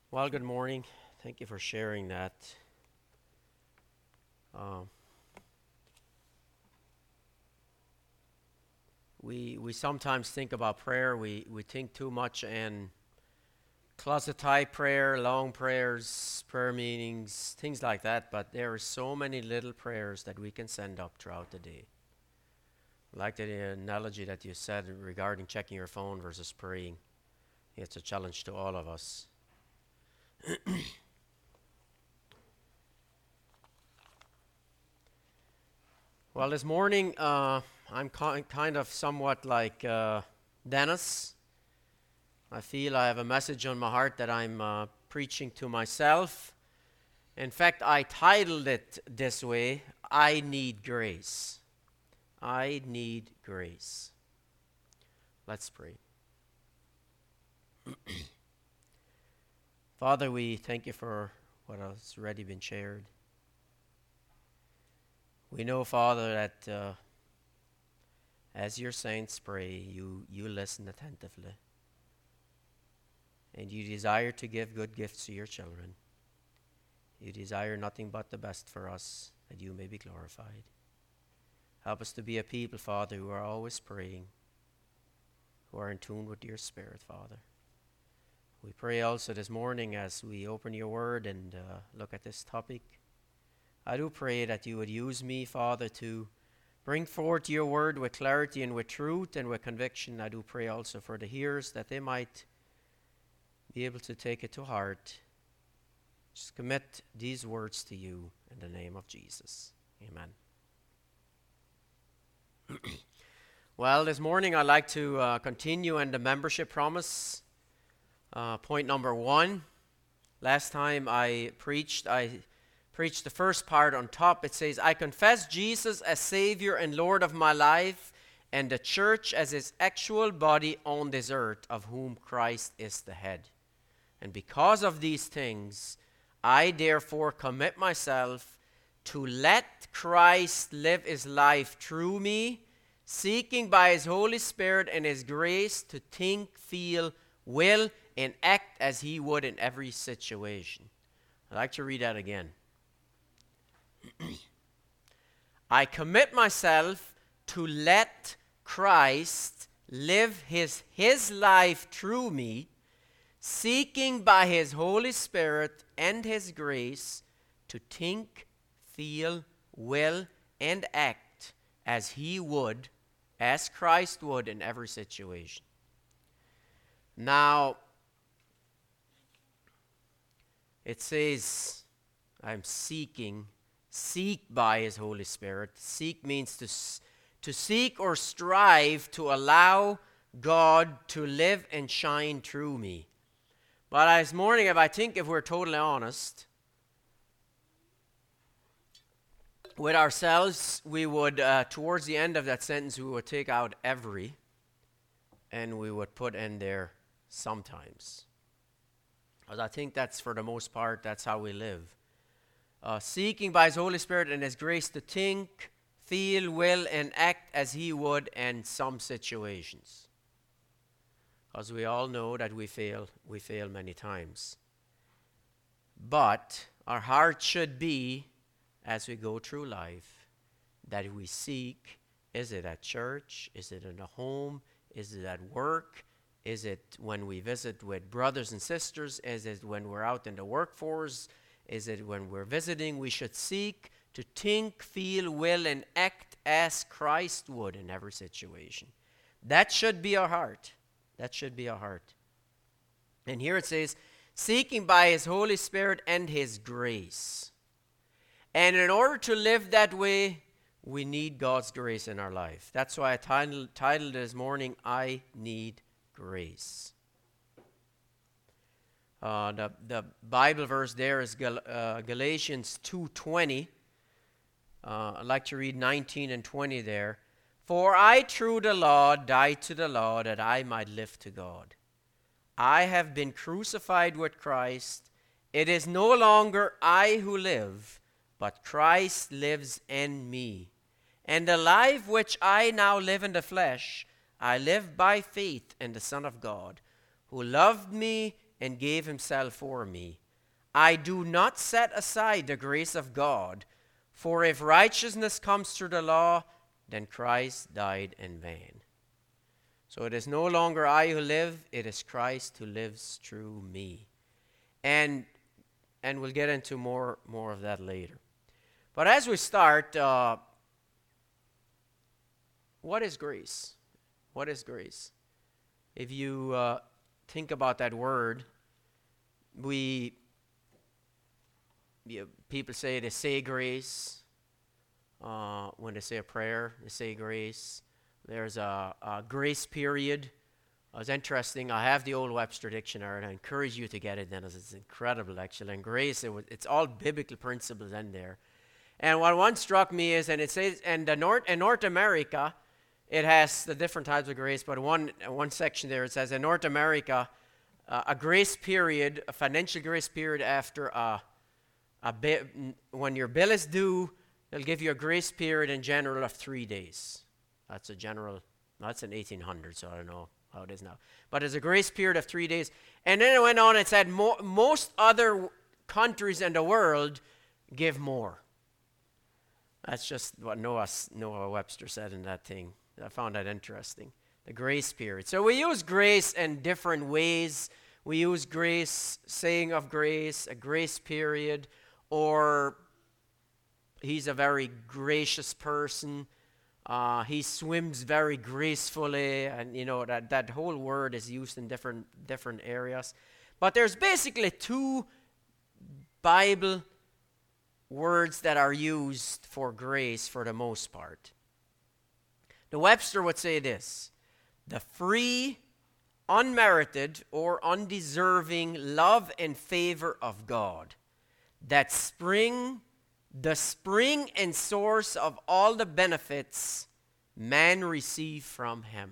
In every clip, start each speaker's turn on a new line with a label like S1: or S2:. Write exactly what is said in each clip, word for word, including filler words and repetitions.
S1: Well, good morning. Thank you for sharing that. Um, we we sometimes think about prayer. We we think too much in closet type prayer, long prayers, prayer meetings, things like that. But there are so many little prayers that we can send up throughout the day. Like the analogy that you said regarding checking your phone versus praying. It's a challenge to all of us. Well, this morning uh, I'm ki- kind of somewhat like uh, Dennis. I feel I have a message on my heart that I'm uh, preaching to myself. In fact, I titled it this way: I need grace. I need grace. Let's pray. Father, we thank you for what has already been shared. We know, Father, that uh, as your saints pray, you, you listen attentively. And you desire to give good gifts to your children. You desire nothing but the best for us, that you may be glorified. Help us to be a people, Father, who are always praying, who are in tune with your Spirit, Father. We pray also this morning as we open your word and uh, look at this topic. I do pray that you would use me, Father, to bring forth your word with clarity and with truth and with conviction. I do pray also for the hearers that they might be able to take it to heart. Just commit these words to you in the name of Jesus. Amen. Well, this morning I'd like to uh, continue in the membership promise. Uh, point number one. Last time I preached, I preached the first part on top. It says, I confess Jesus as Savior and Lord of my life, and the church as his actual body on this earth, of whom Christ is the head. And because of these things, I therefore commit myself to let Christ live his life through me, seeking by his Holy Spirit and his grace to think, feel, will, and act as he would in every situation. I'd like to read that again. I commit myself to let Christ live his, his life through me, seeking by his Holy Spirit and his grace to think, feel, will, and act as he would, as Christ would in every situation. Now, it says, I'm seeking, seek by his Holy Spirit. Seek means to, to seek or strive to allow God to live and shine through me. But this morning, if I think if we're totally honest with ourselves, we would, uh, towards the end of that sentence, we would take out every, and we would put in there sometimes. Because I think that's, for the most part, that's how we live. Uh, seeking by his Holy Spirit and his grace to think, feel, will, and act as he would in some situations. Because we all know that we fail, we fail many times. But our heart should be, as we go through life, that we seek, is it at church? Is it in a home? Is it at work? Is it when we visit with brothers and sisters? Is it when we're out in the workforce? Is it when we're visiting? We should seek to think, feel, will, and act as Christ would in every situation. That should be our heart. That should be our heart. And here it says, seeking by his Holy Spirit and his grace. And in order to live that way, we need God's grace in our life. That's why I titled, titled this morning, I Need Grace. Uh, the, the Bible verse there is Gal, uh, Galatians two twenty. Uh, I'd like to read nineteen and twenty there. For I through the law died to the law that I might live to God. I have been crucified with Christ. It is no longer I who live, but Christ lives in me. And the life which I now live in the flesh, I live by faith in the Son of God, who loved me and gave himself for me. I do not set aside the grace of God, for if righteousness comes through the law, then Christ died in vain. So it is no longer I who live, it is Christ who lives through me. And and we'll get into more, more of that later. But as we start, uh, what is grace? What is grace? If you uh, think about that word, we, you know, people say they say grace. Uh, when they say a prayer, they say grace. There's a, a grace period. Uh, it's interesting. I have the Old Webster Dictionary, and I encourage you to get it then, as it's incredible, actually. And grace, it was, it's all biblical principles in there. And what one struck me is, and it says, and the North, in North America, it has the different types of grace, but one one section there, it says, in North America, uh, a grace period, a financial grace period after a, a bi- when your bill is due, they'll give you a grace period in general of three days. That's a general, that's in eighteen hundred, so I don't know how it is now. But there's a grace period of three days. And then it went on and said mo- most other countries in the world give more. That's just what Noah, Noah Webster said in that thing. I found that interesting. The grace period. So we use grace in different ways. We use grace, saying of grace, a grace period, or he's a very gracious person. Uh, he swims very gracefully, and you know that, that whole word is used in different different areas. But there's basically two Bible words that are used for grace for the most part. The Webster would say this: the free, unmerited, or undeserving love and favor of God that spring the spring and source of all the benefits man receive from him.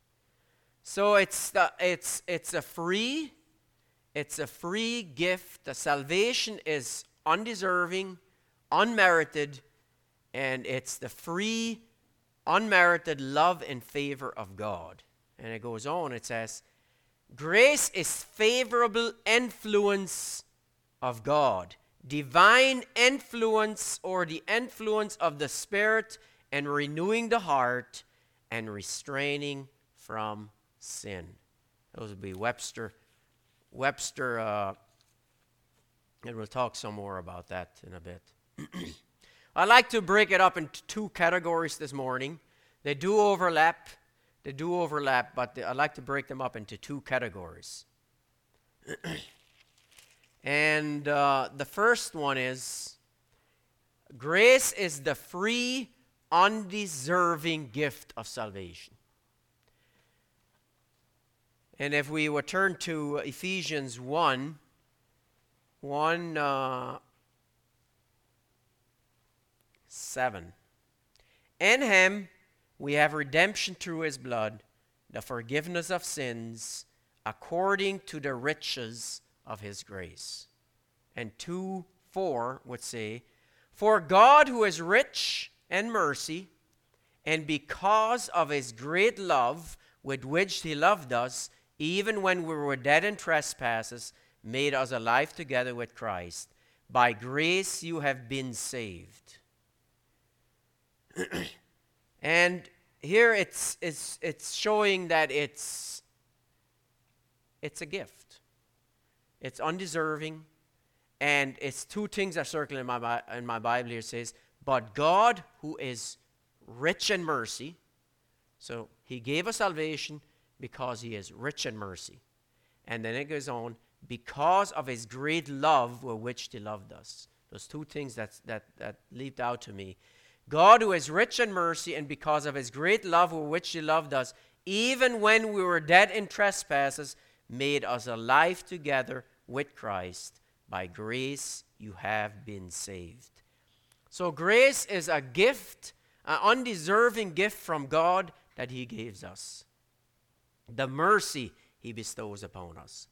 S1: So it's the it's it's a free it's a free gift. The salvation is undeserving, unmerited, and it's the free, unmerited love and favor of God. And it goes on, it says, grace is favorable influence of God, divine influence or the influence of the Spirit and renewing the heart and restraining from sin. Those would be Webster. Webster, uh, and we'll talk some more about that in a bit. I like to break it up into two categories this morning. They do overlap. They do overlap, but I like to break them up into two categories. And uh, the first one is, grace is the free, undeserving gift of salvation. And if we would turn to Ephesians one, one, uh, seven. In him we have redemption through his blood, the forgiveness of sins, according to the riches of his grace. And two, four would say, for God who is rich in mercy, and because of his great love with which he loved us, even when we were dead in trespasses, made us alive together with Christ. By grace you have been saved. And here it's it's it's showing that it's it's a gift. It's undeserving, and it's two things are circling in my in my Bible here. It says, but God who is rich in mercy, so he gave us salvation because he is rich in mercy. And then it goes on, because of his great love with which he loved us. Those two things that that that leaped out to me. God who is rich in mercy, and because of his great love with which he loved us, even when we were dead in trespasses, made us alive together with Christ. By grace you have been saved. So grace is a gift, an undeserving gift from God that he gives us. The mercy he bestows upon us.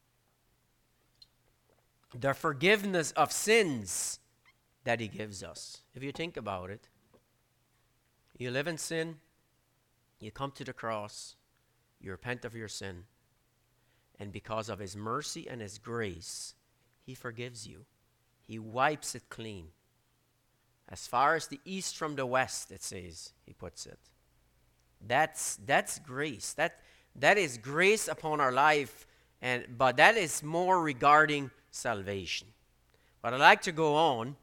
S1: The forgiveness of sins that he gives us. If you think about it, you live in sin, you come to the cross, you repent of your sin, And because of his mercy and his grace, he forgives you. He wipes it clean. As far as the east from the west, it says, he puts it. That's that's grace. That that is grace upon our life, and but that is more regarding salvation. But I'd like to go on.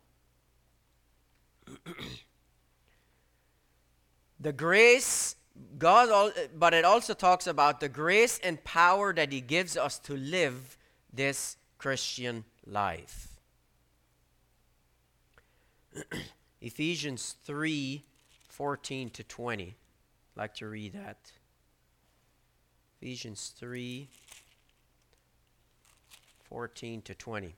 S1: The grace, God, al- but it also talks about the grace and power that he gives us to live this Christian life. Ephesians three, fourteen to twenty. I'd like to read that. Ephesians three, fourteen to twenty.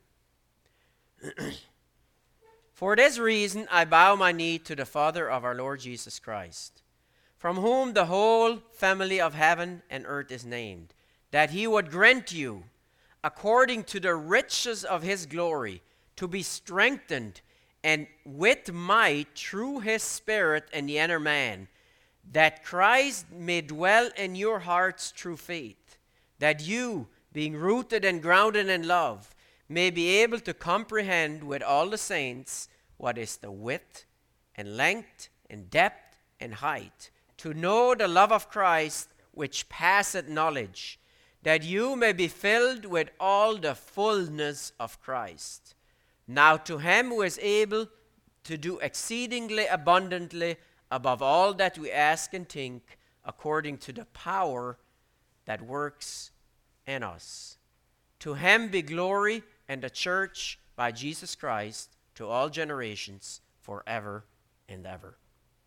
S1: For this reason I bow my knee to the Father of our Lord Jesus Christ, from whom the whole family of heaven and earth is named, that he would grant you, according to the riches of his glory, to be strengthened and with might through his Spirit in the inner man, that Christ may dwell in your hearts through faith, that you, being rooted and grounded in love, may be able to comprehend with all the saints what is the width and length and depth and height, to know the love of Christ which passeth knowledge, that you may be filled with all the fullness of Christ. Now to him who is able to do exceedingly abundantly above all that we ask and think, according to the power that works in us. To him be glory and the church by Jesus Christ to all generations forever and ever.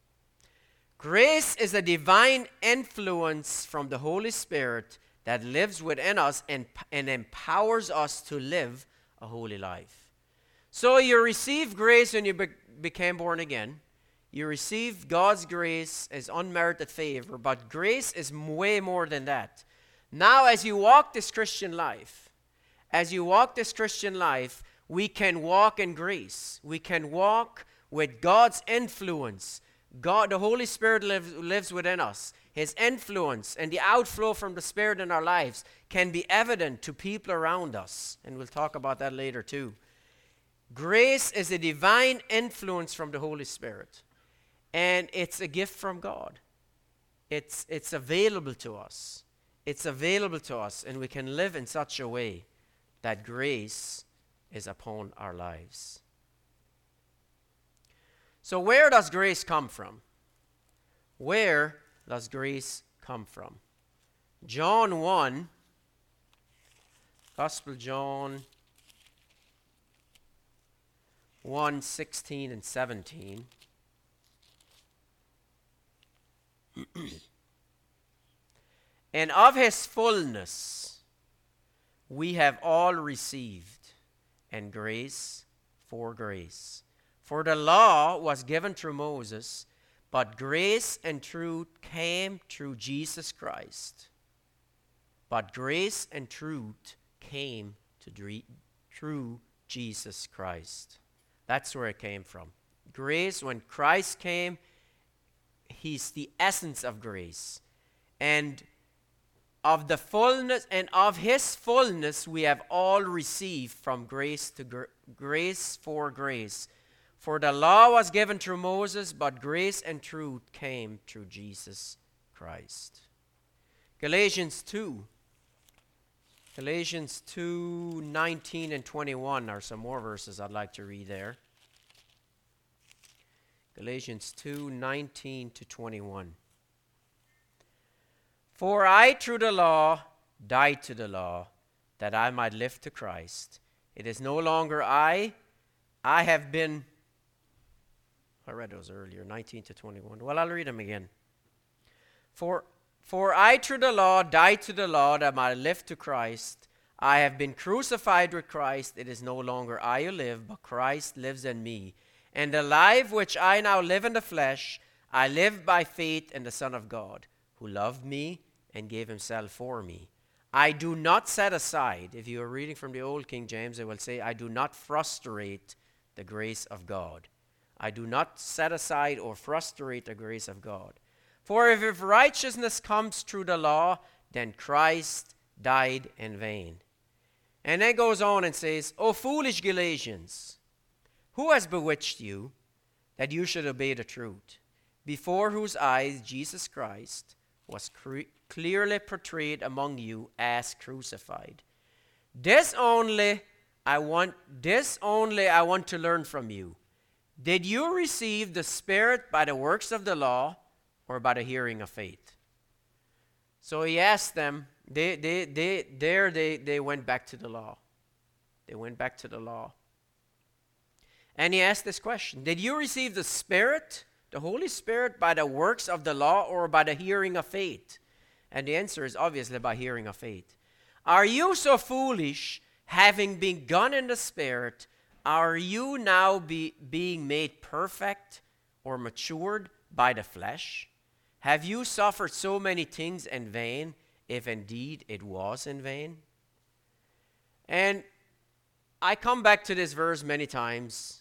S1: Grace is a divine influence from the Holy Spirit that lives within us and, and empowers us to live a holy life. So you receive grace when you be- became born again. You receive God's grace as unmerited favor, but grace is way more than that. Now as you walk this Christian life, As you walk this Christian life, we can walk in grace. We can walk with God's influence. God, the Holy Spirit lives, lives within us. His influence and the outflow from the Spirit in our lives can be evident to people around us. And we'll talk about that later too. Grace is a divine influence from the Holy Spirit. And it's a gift from God. It's, it's available to us. It's available to us, and we can live in such a way that grace is upon our lives. So where does grace come from? Where does grace come from? John one, Gospel John one, sixteen and seventeen. And of his fullness we have all received, and grace for grace. For the law was given through Moses, but grace and truth came through Jesus Christ. But grace and truth came to dre- through Jesus Christ. That's where it came from. Grace, when Christ came, he's the essence of grace. And of the fullness, and of his fullness we have all received from grace to gr- grace for grace. For the law was given through Moses, but grace and truth came through Jesus Christ. Galatians two. Galatians two, nineteen and twenty-one are some more verses I'd like to read there. Galatians two, nineteen to twenty-one. For I through the law died to the law, that I might live to Christ. It is no longer I, I have been, I read those earlier, nineteen to twenty-one. Well, I'll read them again. For, for I through the law died to the law, that I might live to Christ. I have been crucified with Christ. It is no longer I who live, but Christ lives in me. And the life which I now live in the flesh, I live by faith in the Son of God, who loved me and gave himself for me. I do not set aside, if you are reading from the Old King James, it will say, I do not frustrate the grace of God. I do not set aside or frustrate the grace of God. For if, if righteousness comes through the law, then Christ died in vain. And then goes on and says, O foolish Galatians, who has bewitched you that you should obey the truth, before whose eyes Jesus Christ was cre- clearly portrayed among you as crucified? This only I want this only I want to learn from you. Did you receive the Spirit by the works of the law or by the hearing of faith? So he asked them, they they they there they, they went back to the law. They went back to the law. And he asked this question: did you receive the Spirit, the Holy Spirit, by the works of the law or by the hearing of faith? And the answer is obviously by hearing of faith. Are you so foolish, having begun in the Spirit, are you now be, being made perfect or matured by the flesh? Have you suffered so many things in vain, if indeed it was in vain? And I come back to this verse many times.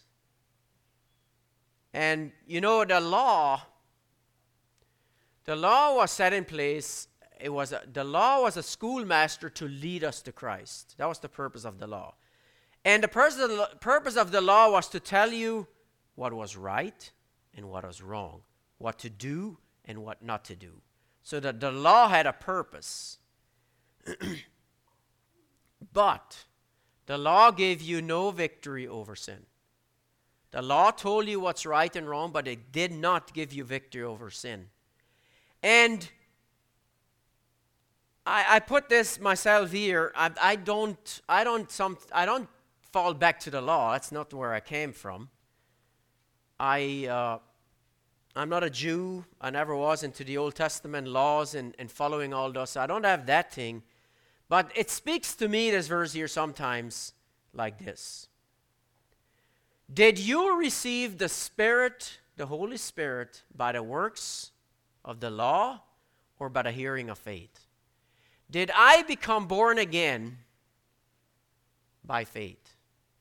S1: And you know, the law, the law was set in place. It was a, the law was a schoolmaster to lead us to Christ. That was the purpose of the law. And the purpose of the, purpose of the law was to tell you what was right and what was wrong, what to do and what not to do. So that the law had a purpose. But the law gave you no victory over sin. The law told you what's right and wrong, but it did not give you victory over sin. And I, I put this myself here. I, I don't. I don't. Some. I don't fall back to the law. That's not where I came from. I. Uh, I'm not a Jew. I never was into the Old Testament laws and, and following all those. So I don't have that thing. But it speaks to me, this verse here, sometimes like this. Did you receive the Spirit, the Holy Spirit, by the works of the law or by the hearing of faith? Did I become born again by faith?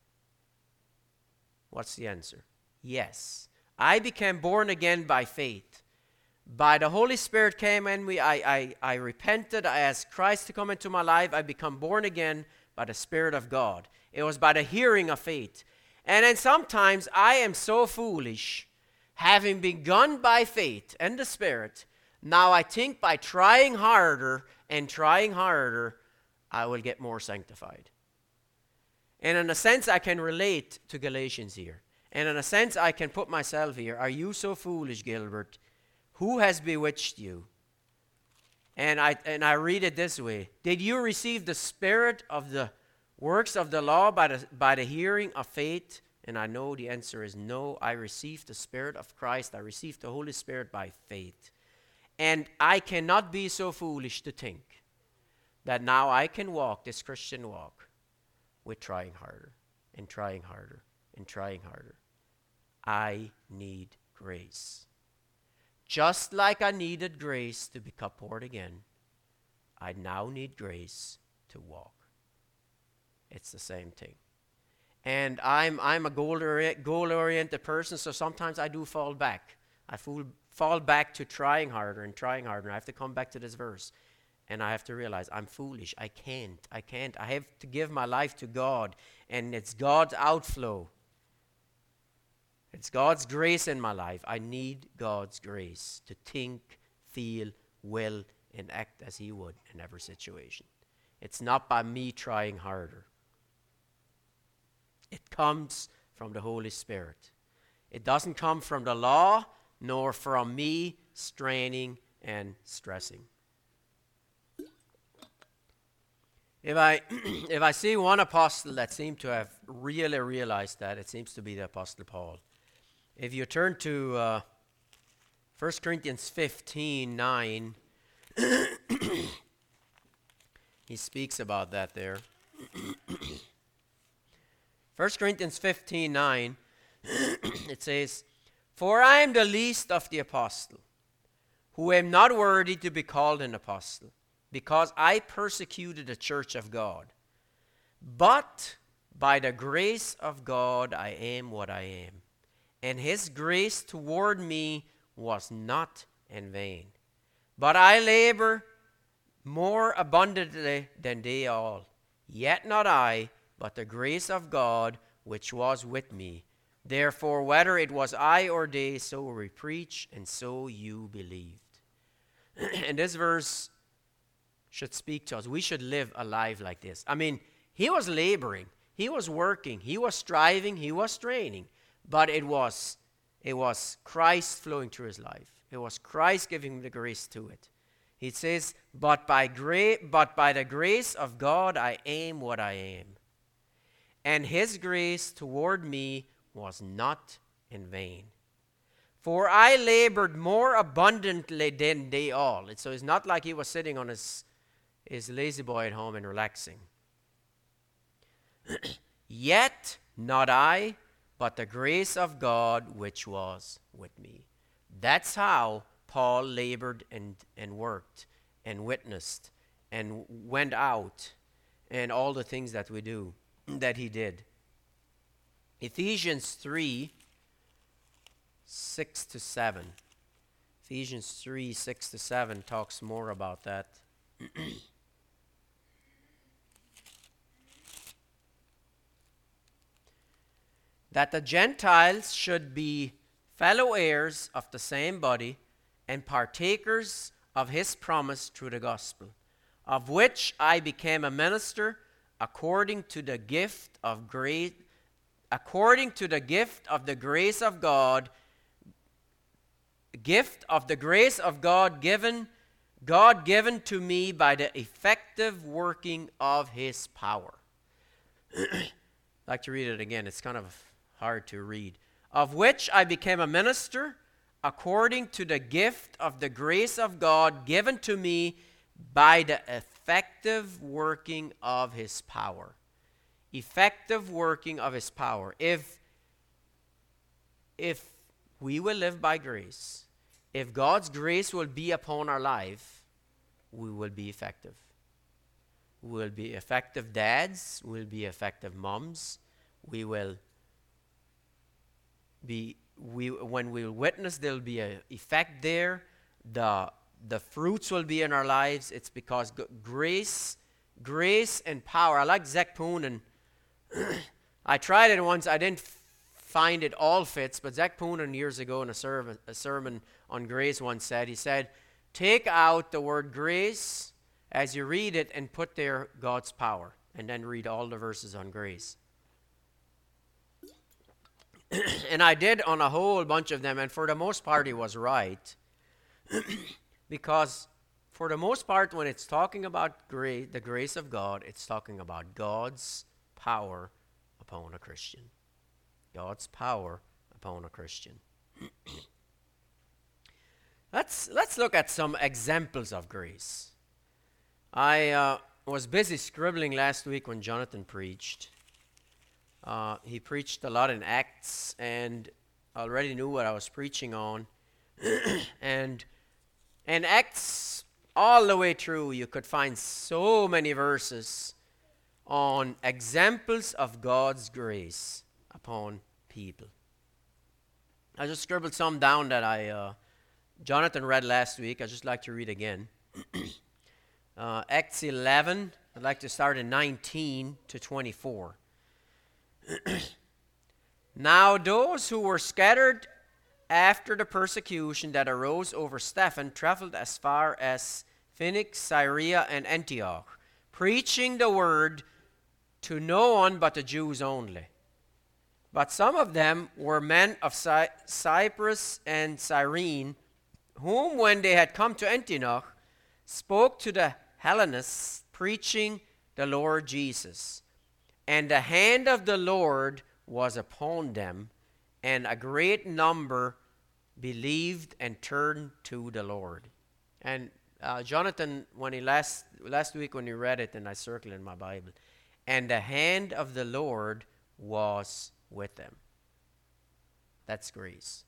S1: What's the answer? Yes. I became born again by faith. By the Holy Spirit came in me. I, I, I repented. I asked Christ to come into my life. I become born again by the Spirit of God. It was by the hearing of faith. And then sometimes I am so foolish, having begun by faith and the Spirit, now I think by trying harder and trying harder, I will get more sanctified. And in a sense, I can relate to Galatians here. And in a sense, I can put myself here. Are you so foolish, Gilbert? Who has bewitched you? And I and I read it this way. Did you receive the Spirit of the works of the law by the, by the hearing of faith? And I know the answer is no. I received the Spirit of Christ. I received the Holy Spirit by faith. And I cannot be so foolish to think that now I can walk this Christian walk with trying harder and trying harder and trying harder. I need grace. Just like I needed grace to become born again, I now need grace to walk. It's the same thing. And I'm I'm a goal-oriented, goal-oriented person, so sometimes I do fall back. I fall, fall back to trying harder and trying harder. I have to come back to this verse. And I have to realize I'm foolish. I can't. I can't. I have to give my life to God. And it's God's outflow. It's God's grace in my life. I need God's grace to think, feel, will, and act as He would in every situation. It's not by me trying harder. It comes from the Holy Spirit. It doesn't come from the law, nor from me straining and stressing. If I if I see one apostle that seemed to have really realized that, it seems to be the Apostle Paul. If you turn to uh, First Corinthians fifteen nine, he speaks about that there. First Corinthians fifteen nine, it says, For I am the least of the apostle, who am not worthy to be called an apostle, because I persecuted the church of God. But by the grace of God I am what I am. And His grace toward me was not in vain. But I labor more abundantly than they all. Yet not I, but the grace of God which was with me. Therefore, whether it was I or they, so we preach, and so you believed. And this verse should speak to us. We should live a life like this. I mean, he was laboring, he was working, he was striving, he was straining, but it was it was Christ flowing through his life. It was Christ giving him the grace to it. He says, but by gra- but by the grace of God I am what I am. And his grace toward me was not in vain. For I labored more abundantly than they all. So it's not like he was sitting on his, his lazy boy at home and relaxing. Yet not I, but the grace of God which was with me. That's how Paul labored and, and worked and witnessed and went out and all the things that we do, that he did. Ephesians three, six to seven. Ephesians three, six to seven talks more about that. That the Gentiles should be fellow heirs of the same body and partakers of his promise through the gospel, of which I became a minister according to the gift of grace, according to the gift of the grace of God, gift of the grace of God given, God given to me by the effective working of his power. I'd like to read it again. It's kind of hard to read. Of which I became a minister according to the gift of the grace of God given to me by the effective working of his power. Effective working of his power. If, if we will live by grace, if God's grace will be upon our life, we will be effective. We will be effective dads, we will be effective moms, we will be we when we witness, there'll be an effect there. The the fruits will be in our lives. It's because g- grace, grace and power. I like Zach Poonen. I tried it once. I didn't f- find it all fits, but Zach Poonen years ago in a sermon, a sermon on grace once said, he said, take out the word grace as you read it and put there God's power, and then read all the verses on grace. And I did on a whole bunch of them, and for the most part, he was right. Because for the most part, when it's talking about grace, the grace of God, it's talking about God's power upon a Christian. God's power upon a Christian. let's let's look at some examples of grace. I uh, was busy scribbling last week when Jonathan preached. Uh, he preached a lot in Acts, and I already knew what I was preaching on. and in Acts, all the way through, you could find so many verses on examples of God's grace upon people. I just scribbled some down that I uh, Jonathan read last week. I'd just like to read again. uh, Acts eleven, I'd like to start in nineteen to twenty-four. Now those who were scattered after the persecution that arose over Stephen traveled as far as Phoenix, Syria, and Antioch, preaching the word to no one but the Jews only. But some of them were men of Cy- Cyprus and Cyrene, whom when they had come to Antioch, spoke to the Hellenists, preaching the Lord Jesus. And the hand of the Lord was upon them, and a great number believed and turned to the Lord. And uh, Jonathan, when he last last week when he read it, and I circled in my Bible, and the hand of the Lord was with them. That's grace.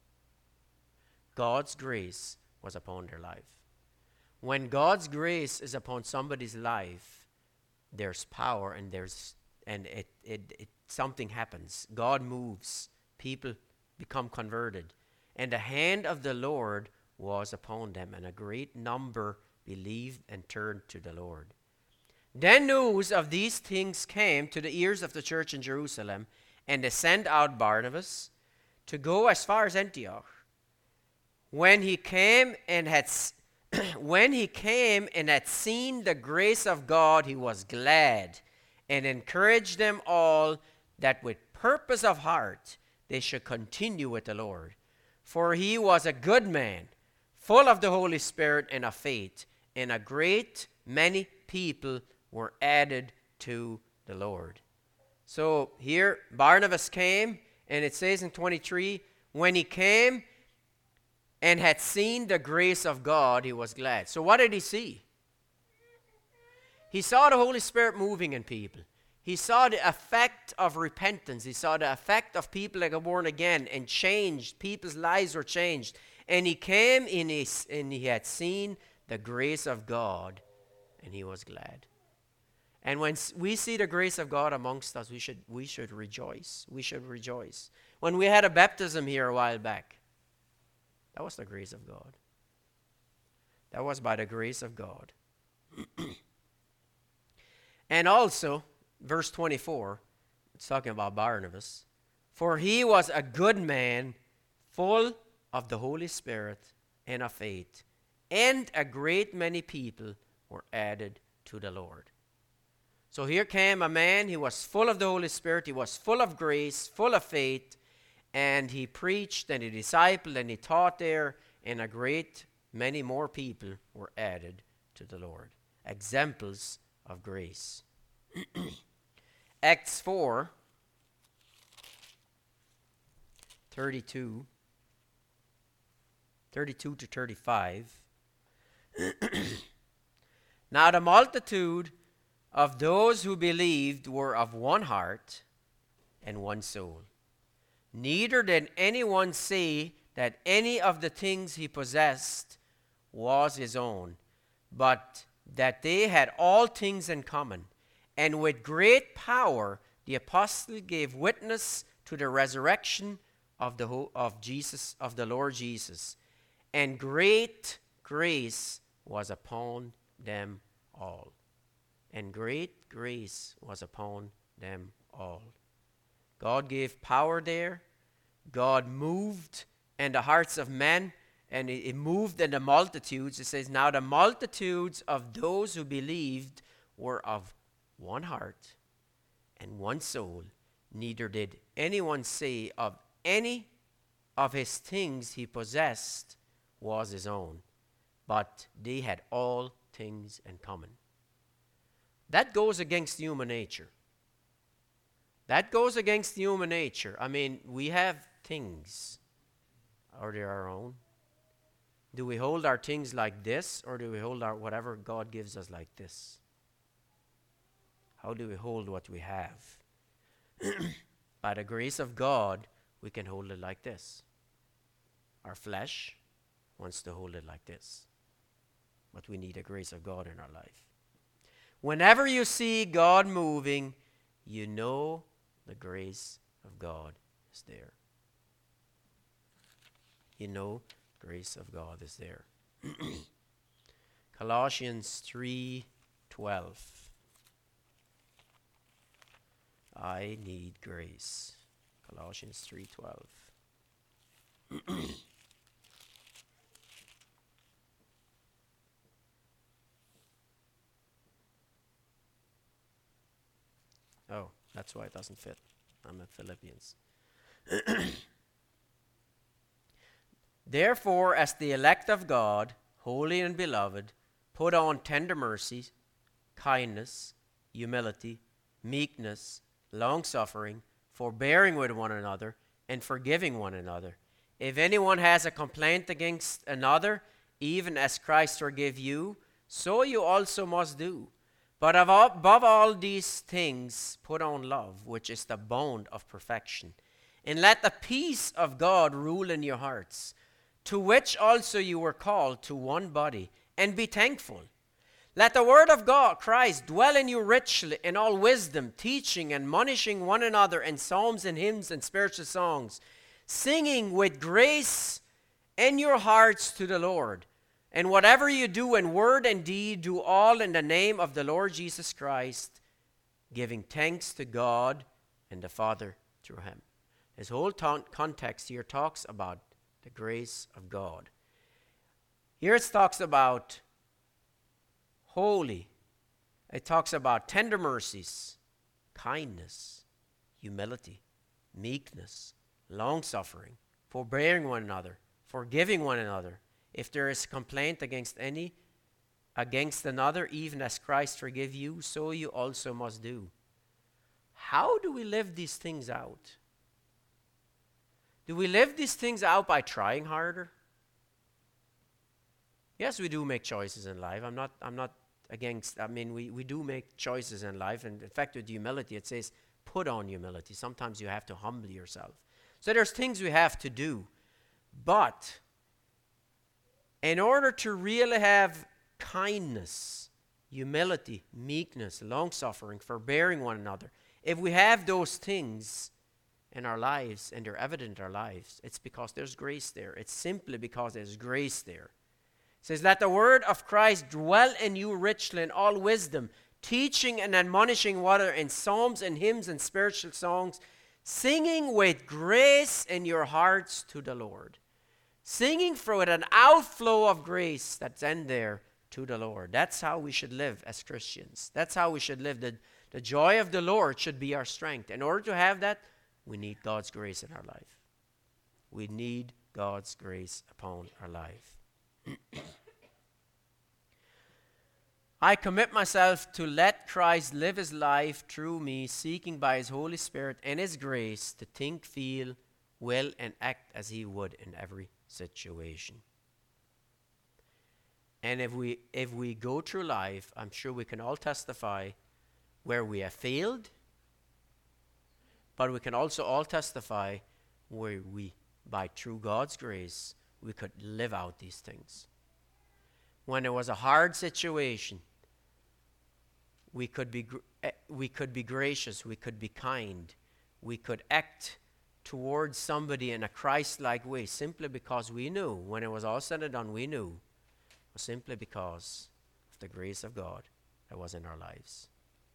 S1: God's grace was upon their life. When God's grace is upon somebody's life, there's power and there's and it, it, it something happens. God moves. People become converted. And the hand of the Lord was upon them, and a great number believed and turned to the Lord. Then news of these things came to the ears of the church in Jerusalem, and they sent out Barnabas to go as far as Antioch. When he came and had when he came and had seen the grace of God, he was glad and encouraged them all that with purpose of heart they should continue with the Lord. For he was a good man, full of the Holy Spirit and of faith, and a great many people were added to the Lord. So here Barnabas came, and it says in twenty-three, when he came and had seen the grace of God, he was glad. So what did he see? He saw the Holy Spirit moving in people. He saw the effect of repentance. He saw the effect of people that got born again and changed. People's lives were changed. And he came in his, and he had seen the grace of God, and he was glad. And when we see the grace of God amongst us, we should we should rejoice. We should rejoice. When we had a baptism here a while back, that was the grace of God. That was by the grace of God. And also, verse twenty-four, it's talking about Barnabas. For he was a good man, full of the Holy Spirit and of faith, and a great many people were added to the Lord. So here came a man, he was full of the Holy Spirit, he was full of grace, full of faith, and he preached and he discipled and he taught there, and a great many more people were added to the Lord. Examples of grace. Acts four, thirty-two, thirty-two to thirty-five. Now the multitude of those who believed were of one heart and one soul. Neither did anyone say that any of the things he possessed was his own, but that they had all things in common. And with great power the apostle gave witness to the resurrection of the ho- of Jesus, of the Lord Jesus, and great grace was upon them all. And great grace was upon them all. God gave power there. God moved in the hearts of men, and it, it moved in the multitudes. It says, now the multitudes of those who believed were of one heart and one soul. Neither did anyone say of any of his things he possessed was his own, but they had all things in common. That goes against human nature. That goes against human nature. I mean, we have things. Are they our own? Do we hold our things like this, or do we hold our whatever God gives us like this? How do we hold what we have? By the grace of God, we can hold it like this. Our flesh wants to hold it like this. But we need the grace of God in our life. Whenever you see God moving, you know the grace of God is there. You know grace of God is there. Colossians three twelve. I need grace. Colossians three twelve. Oh, that's why it doesn't fit. I'm at Philippians. Therefore, as the elect of God, holy and beloved, put on tender mercies, kindness, humility, meekness, long-suffering, forbearing with one another, and forgiving one another. If anyone has a complaint against another, even as Christ forgave you, so you also must do. But above all these things, put on love, which is the bond of perfection. And let the peace of God rule in your hearts, to which also you were called to one body, and be thankful. Let the word of God, Christ, dwell in you richly in all wisdom, teaching and admonishing one another in psalms and hymns and spiritual songs, singing with grace in your hearts to the Lord. And whatever you do in word and deed, do all in the name of the Lord Jesus Christ, giving thanks to God and the Father through him. His whole ta- context here talks about the grace of God. Here it talks about holy. It talks about tender mercies, kindness, humility, meekness, long-suffering, forbearing one another, forgiving one another. If there is a complaint against any, against another, even as Christ forgave you, so you also must do. How do we live these things out? Do we live these things out by trying harder? Yes, we do make choices in life. I'm not, I'm not against, I mean, we, we do make choices in life. And in fact, with humility, it says, put on humility. Sometimes you have to humble yourself. So there's things we have to do. But in order to really have kindness, humility, meekness, long-suffering, forbearing one another, if we have those things in our lives and they're evident in our lives, it's because there's grace there. It's simply because there's grace there. It says, let the word of Christ dwell in you richly in all wisdom, teaching and admonishing one another in psalms and hymns and spiritual songs, singing with grace in your hearts to the Lord. Singing for it an outflow of grace that's in there to the Lord. That's how we should live as Christians. That's how we should live. The, the joy of the Lord should be our strength. In order to have that, we need God's grace in our life. We need God's grace upon our life. I commit myself to let Christ live his life through me, seeking by his Holy Spirit and his grace to think, feel, will, and act as he would in every situation. And if we if we go through life, I'm sure we can all testify where we have failed, but we can also all testify where we, by through God's grace, we could live out these things. When it was a hard situation, we could be gr- we could be gracious, we could be kind, we could act towards somebody in a Christ-like way, simply because we knew, when it was all said and done, we knew, was simply because of the grace of God that was in our lives.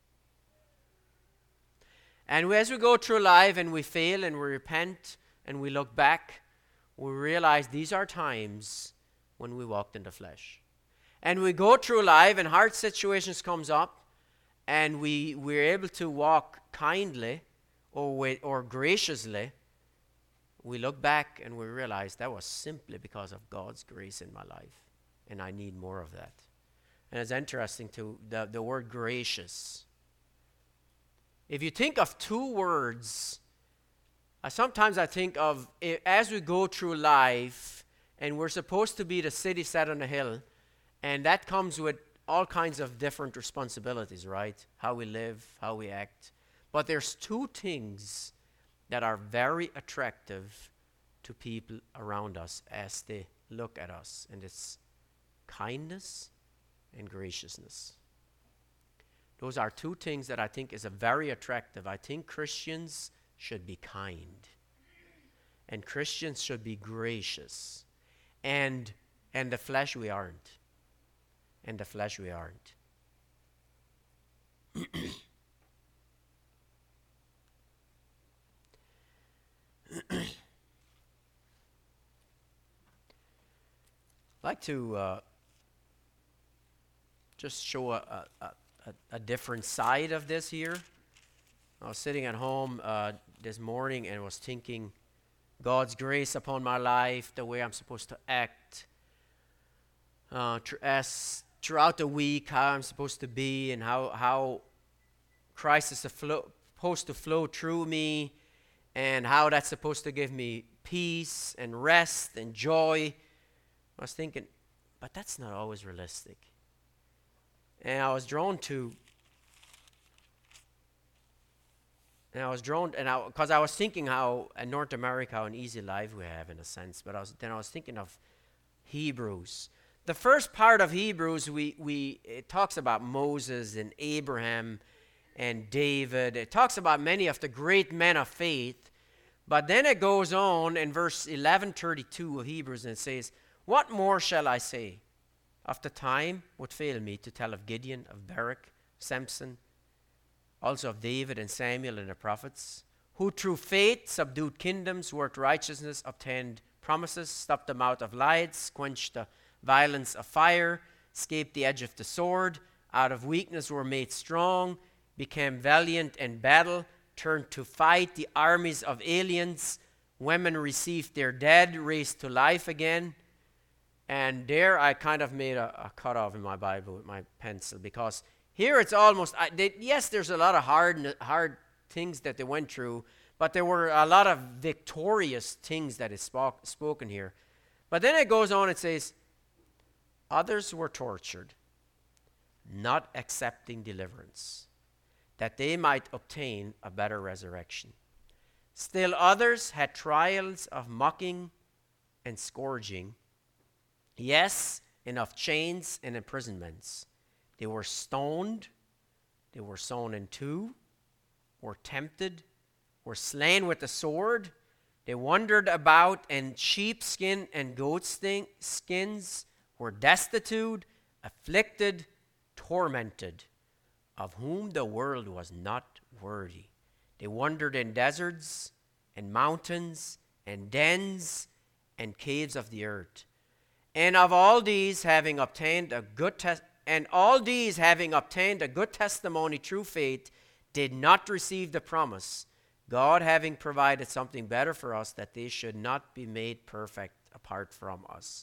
S1: And as we go through life and we fail and we repent and we look back, we realize these are times when we walked in the flesh. And we go through life and hard situations comes up and we, we're able to walk kindly or, with, or graciously. We look back and we realize that was simply because of God's grace in my life. And I need more of that. And it's interesting to the, the word gracious. If you think of two words, uh, sometimes I think of it, as we go through life and we're supposed to be the city set on a hill, and that comes with all kinds of different responsibilities, right? How we live, how we act. But there's two things that are very attractive to people around us as they look at us, and it's kindness and graciousness. Those are two things that I think is a very attractive. I think Christians should be kind, and Christians should be gracious, and and the flesh we aren't, and the flesh we aren't. I'd like to uh, just show a, a, a, a different side of this here. I was sitting at home uh, this morning and was thinking God's grace upon my life, the way I'm supposed to act, uh, tr- as throughout the week, how I'm supposed to be, and how, how Christ is to flow, supposed to flow through me, and how that's supposed to give me peace and rest and joy. I was thinking, but that's not always realistic. And I was drawn to, and I was drawn, and I, because I was thinking how in North America, how an easy life we have in a sense, but I was, then I was thinking of Hebrews. The first part of Hebrews, we, we it talks about Moses and Abraham and David. It talks about many of the great men of faith. But then it goes on in verse eleven thirty-two of Hebrews, and it says, what more shall I say? of the time would fail me to tell of Gideon, of Barak, Samson, also of David and Samuel and the prophets, who through faith subdued kingdoms, worked righteousness, obtained promises, stopped the mouth of lions, quenched the violence of fire, escaped the edge of the sword, out of weakness were made strong, became valiant in battle, turned to fight the armies of aliens. Women received their dead, raised to life again. And there I kind of made a, a cutoff in my Bible with my pencil, because here it's almost, I, they, yes, there's a lot of hard, hard things that they went through, but there were a lot of victorious things that is spoke, spoken here. But then it goes on, it says, others were tortured, not accepting deliverance, that they might obtain a better resurrection. Still others had trials of mocking and scourging, yes, and of chains and imprisonments. They were stoned, they were sawn in two, were tempted, were slain with the sword. They wandered about in sheepskin and goat skins, were destitute, afflicted, tormented, of whom the world was not worthy. They wandered in deserts and mountains and dens and caves of the earth. And of all these having obtained a good tes- and all these having obtained a good testimony through faith, did not receive the promise, God having provided something better for us, that they should not be made perfect apart from us.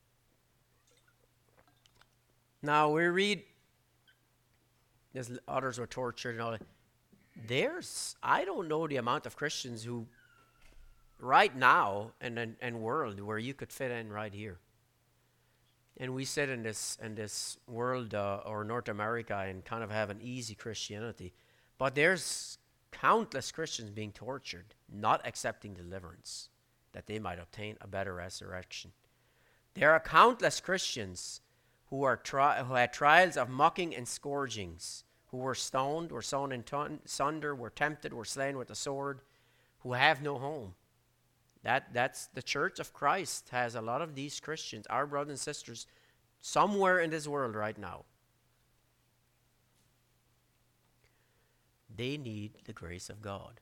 S1: Now we read, there's others were tortured and all that. There's, I don't know the amount of Christians who, right now, in a in world where you could fit in right here. And we sit in this in this world uh, or North America and kind of have an easy Christianity. But there's countless Christians being tortured, not accepting deliverance, that they might obtain a better resurrection. There are countless Christians who are tri- who had trials of mocking and scourgings, who were stoned, were sawn in ton- sunder, were tempted, were slain with a sword, who have no home. That that's the Church of Christ has a lot of these Christians, our brothers and sisters, somewhere in this world right now. They need the grace of God.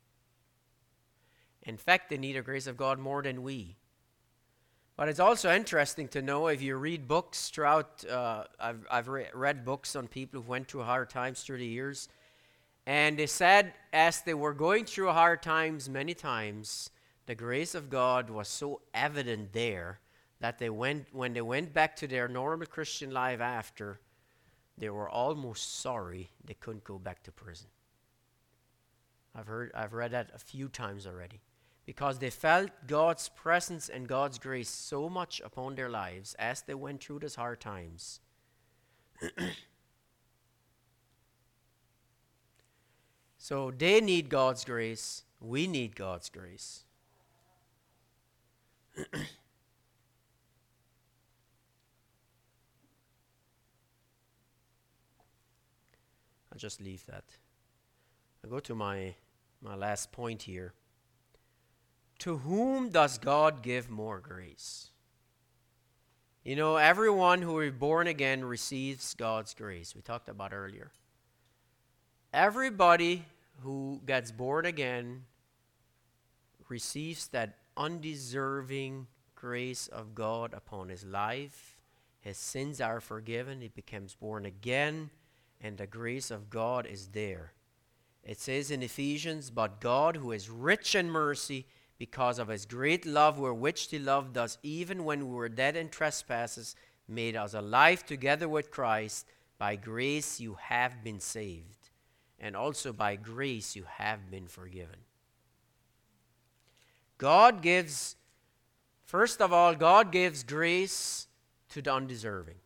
S1: In fact, they need the grace of God more than we. But it's also interesting to know, if you read books throughout, uh, I've, I've re- read books on people who went through hard times through the years, and they said as they were going through hard times many times, the grace of God was so evident there that they went when they went back to their normal Christian life after, they were almost sorry they couldn't go back to prison. I've heard, I've read that a few times already. Because they felt God's presence and God's grace so much upon their lives as they went through these hard times. So they need God's grace. We need God's grace. I'll just leave that. I'll go to my, my last point here. To whom does God give more grace? You know, everyone who is born again receives God's grace. We talked about earlier. Everybody who gets born again receives that undeserving grace of God upon his life. His sins are forgiven. He becomes born again, and the grace of God is there. It says in Ephesians, but God, who is rich in mercy, because of his great love wherewith he loved us, even when we were dead in trespasses, made us alive together with Christ. By grace you have been saved, and also by grace you have been forgiven. God gives, first of all, God gives grace to the undeserving.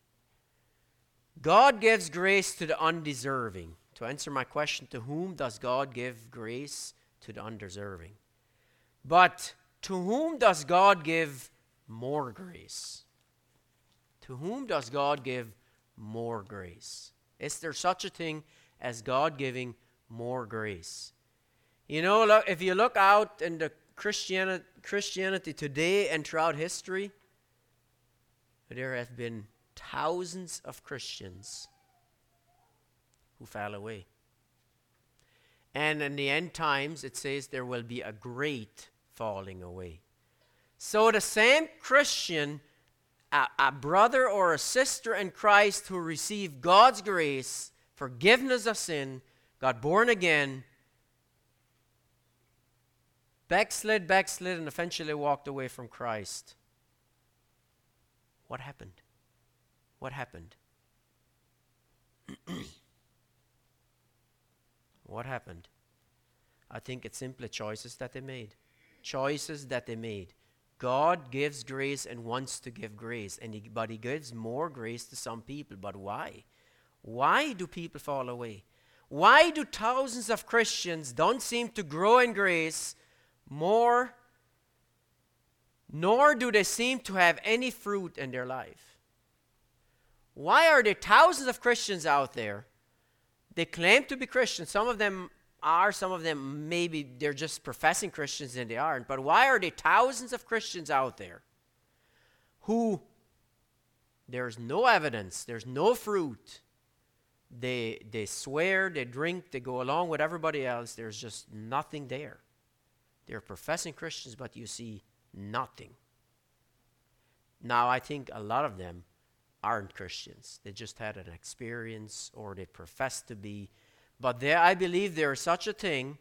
S1: God gives grace to the undeserving. To answer my question, to whom does God give grace? To the undeserving. But to whom does God give more grace? To whom does God give more grace? Is there such a thing as God giving more grace? You know, look, if you look out in the Christianity, Christianity today and throughout history, there have been thousands of Christians who fell away. And in the end times, it says there will be a great falling away. So the same Christian, a, a brother or a sister in Christ who received God's grace, forgiveness of sin, got born again, backslid, backslid, and eventually walked away from Christ. What happened? What happened? What happened? I think it's simply choices that they made. Choices that they made. God gives grace and wants to give grace, and he, but he gives more grace to some people. But why? Why do people fall away? Why do thousands of Christians don't seem to grow in grace more, nor do they seem to have any fruit in their life? Why are there thousands of Christians out there? They claim to be Christians. Some of them are, some of them maybe they're just professing Christians and they aren't. But why are there thousands of Christians out there who there's no evidence, there's no fruit? They, they swear, they drink, they go along with everybody else. There's just nothing there. They're professing Christians, but you see nothing. Now, I think a lot of them aren't Christians. They just had an experience, or they profess to be. But there, I believe there is such a thing,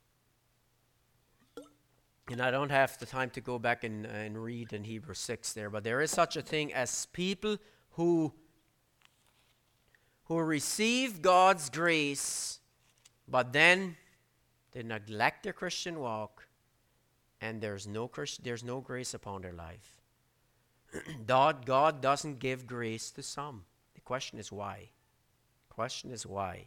S1: and I don't have the time to go back and, uh, and read in Hebrews six there, but there is such a thing as people who, who receive God's grace, but then they neglect their Christian walk, and there's no Christ, there's no grace upon their life. God, God doesn't give grace to some. The question is why? The question is why?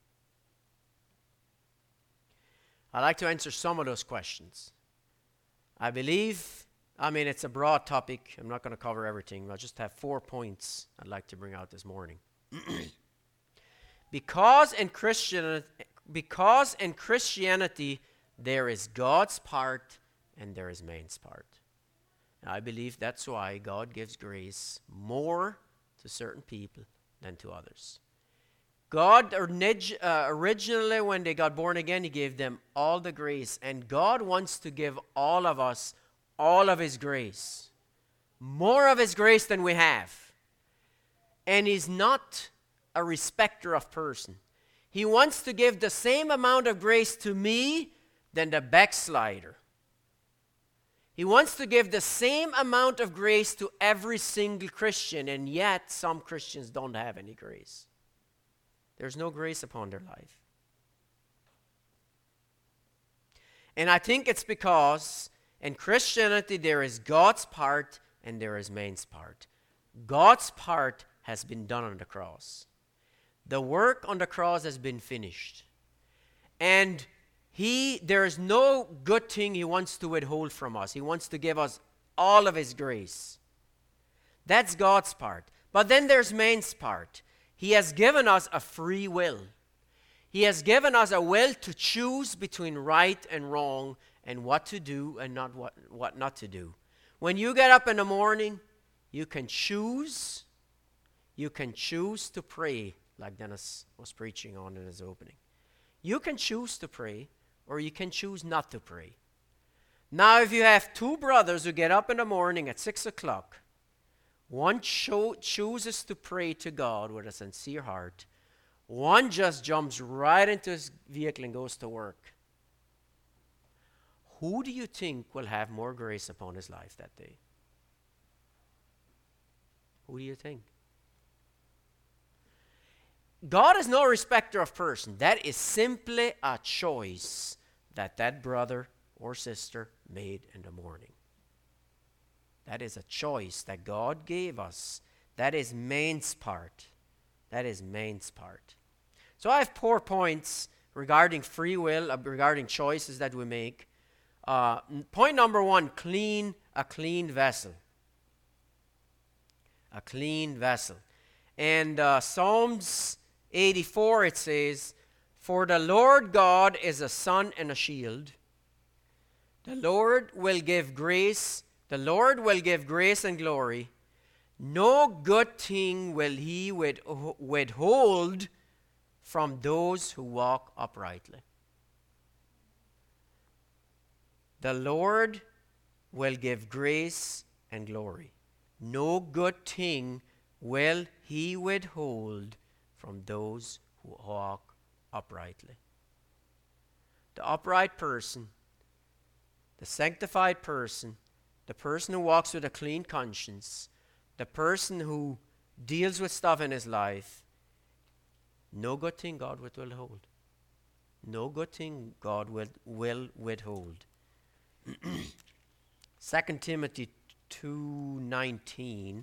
S1: I'd like to answer some of those questions. I believe, I mean, it's a broad topic. I'm not going to cover everything. I'll just have four points I'd like to bring out this morning. because in Christian, because in Christianity there is God's part and there is man's part. I believe that's why God gives grace more to certain people than to others. God uh, originally, when they got born again, he gave them all the grace. And God wants to give all of us all of his grace. More of his grace than we have. And he's not a respecter of person. He wants to give the same amount of grace to me than the backslider. He wants to give the same amount of grace to every single Christian, and yet some Christians don't have any grace. There's no grace upon their life. And I think it's because in Christianity there is God's part and there is man's part. God's part has been done on the cross. The work on the cross has been finished. And He, there is no good thing he wants to withhold from us. He wants to give us all of his grace. That's God's part. But then there's man's part. He has given us a free will. He has given us a will to choose between right and wrong and what to do and not what, what not to do. When you get up in the morning, you can choose. You can choose to pray, like Dennis was preaching on in his opening. You can choose to pray, or you can choose not to pray. Now, if you have two brothers who get up in the morning at six o'clock, one cho- chooses to pray to God with a sincere heart, one just jumps right into his vehicle and goes to work. Who do you think will have more grace upon his life that day? Who do you think? God is no respecter of person. That is simply a choice that that brother or sister made in the morning. That is a choice that God gave us. That is man's part. That is man's part. So I have four points regarding free will, uh, regarding choices that we make. Uh, point number one, clean, a clean vessel. A clean vessel. And uh, Psalms eighty-four, it says, "For the Lord God is a sun and a shield. The Lord will give grace, the Lord will give grace and glory. No good thing will he with- withhold from those who walk uprightly. The Lord will give grace and glory. No good thing will he withhold from those who walk uprightly. The upright person, the sanctified person, the person who walks with a clean conscience, the person who deals with stuff in his life, no good thing God will withhold. No good thing God will, will withhold. Second Timothy two nineteen.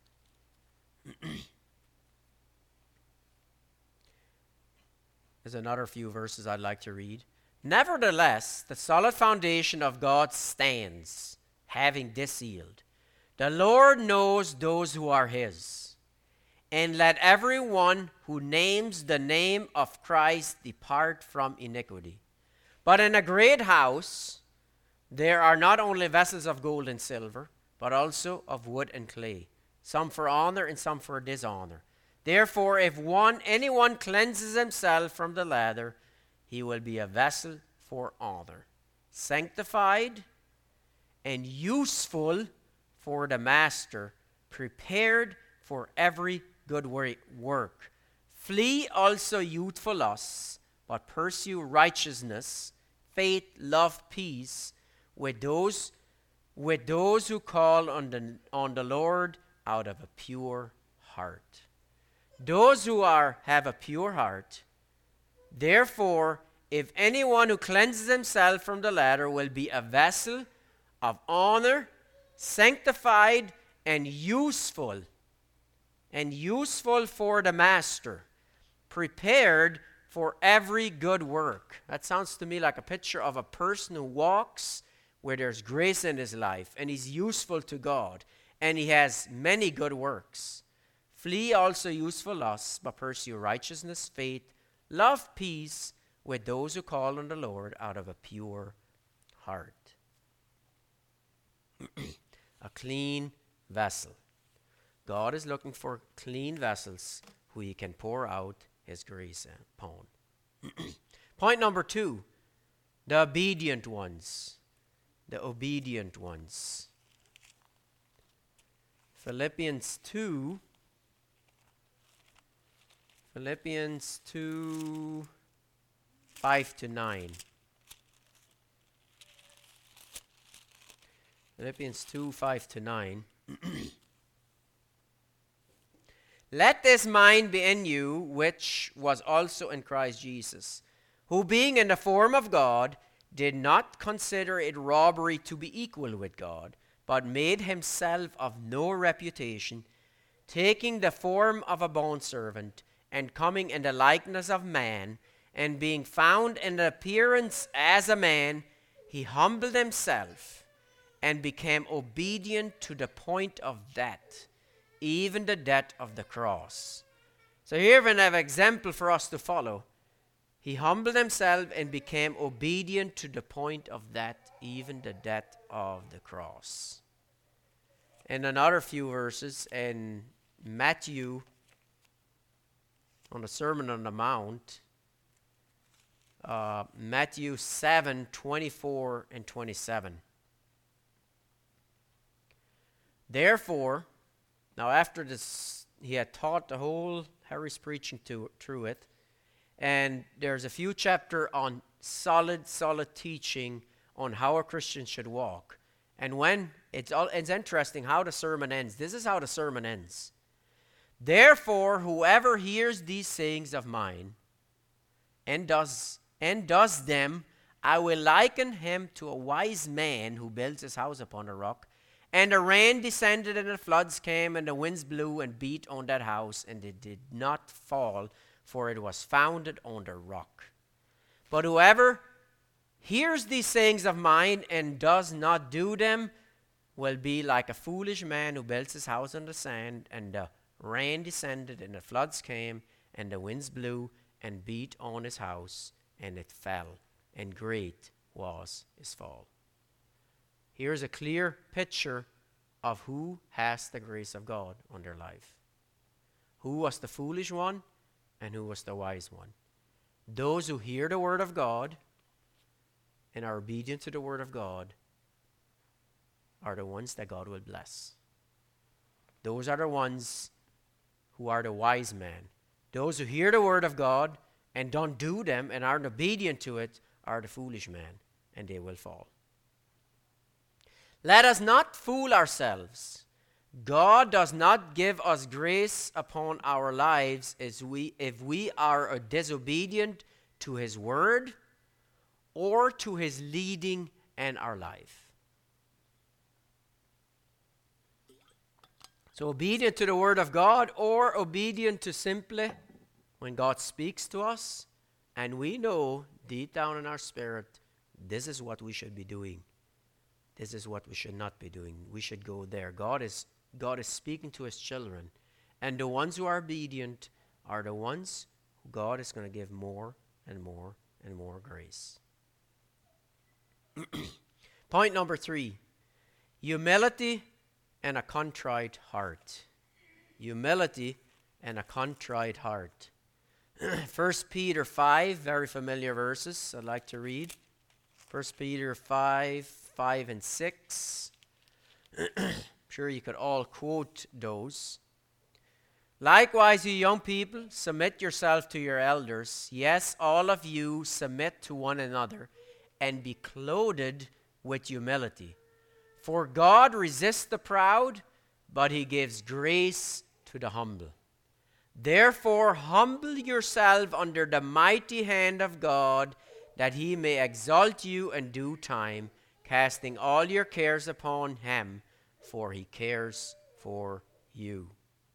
S1: There's another few verses I'd like to read. Nevertheless, the solid foundation of God stands, having this sealed. The Lord knows those who are his. And let everyone who names the name of Christ depart from iniquity. But in a great house there are not only vessels of gold and silver, but also of wood and clay, some for honor and some for dishonor. Therefore, if one anyone cleanses himself from the latter, he will be a vessel for honor, sanctified and useful for the master, prepared for every good work. Flee also youthful lusts, but pursue righteousness, faith, love, peace with those with those who call on the on the Lord out of a pure heart. Those who are have a pure heart. Therefore, if anyone who cleanses himself from the latter will be a vessel of honor, sanctified and useful, and useful for the master, prepared for every good work. That sounds to me like a picture of a person who walks where there's grace in his life, and he's useful to God, and he has many good works. Flee also useful lusts, but pursue righteousness, faith, love, peace with those who call on the Lord out of a pure heart. A clean vessel. God is looking for clean vessels who he can pour out his grace upon. Point number two, the obedient ones. The obedient ones. Philippians two. Philippians two, five to nine. Philippians two, five to nine. Let this mind be in you, which was also in Christ Jesus, who being in the form of God, did not consider it robbery to be equal with God, but made himself of no reputation, taking the form of a bondservant, and coming in the likeness of man, and being found in appearance as a man, he humbled himself, and became obedient to the point of death, even the death of the cross. So here we have an example for us to follow. He humbled himself and became obedient to the point of death, even the death of the cross. And another few verses in Matthew, on the Sermon on the Mount, uh, Matthew seven, twenty-four and twenty-seven. Therefore, now after this, he had taught the whole, Harry's preaching to, through it, and there's a few chapters on solid, solid teaching on how a Christian should walk. And when, it's, all, it's interesting how the sermon ends. This is how the sermon ends. Therefore, whoever hears these sayings of mine and does, and does them, I will liken him to a wise man who builds his house upon a rock. And the rain descended, and the floods came, and the winds blew and beat on that house, and it did not fall, for it was founded on the rock. But whoever hears these sayings of mine and does not do them will be like a foolish man who built his house on the sand, and the rain descended, and the floods came, and the winds blew and beat on his house, and it fell, and great was his fall. Here's a clear picture of who has the grace of God on their life. Who was the foolish one and who was the wise one? Those who hear the word of God and are obedient to the word of God are the ones that God will bless. Those are the ones who are the wise men. Those who hear the word of God and don't do them and aren't obedient to it are the foolish men, and they will fall. Let us not fool ourselves. God does not give us grace upon our lives as we, if we are disobedient to his word or to his leading in our life. So obedient to the word of God, or obedient to simply when God speaks to us and we know deep down in our spirit, this is what we should be doing. This is what we should not be doing. We should go there. God is God is speaking to his children. And the ones who are obedient are the ones who God is going to give more and more and more grace. Point number three. Humility and a contrite heart. Humility and a contrite heart. First Peter five, very familiar verses I'd like to read. First Peter five, five and six. I'm sure you could all quote those. Likewise, you young people, submit yourself to your elders. Yes, all of you submit to one another and be clothed with humility. For God resists the proud, but he gives grace to the humble. Therefore, humble yourself under the mighty hand of God, that he may exalt you in due time, casting all your cares upon him, for he cares for you.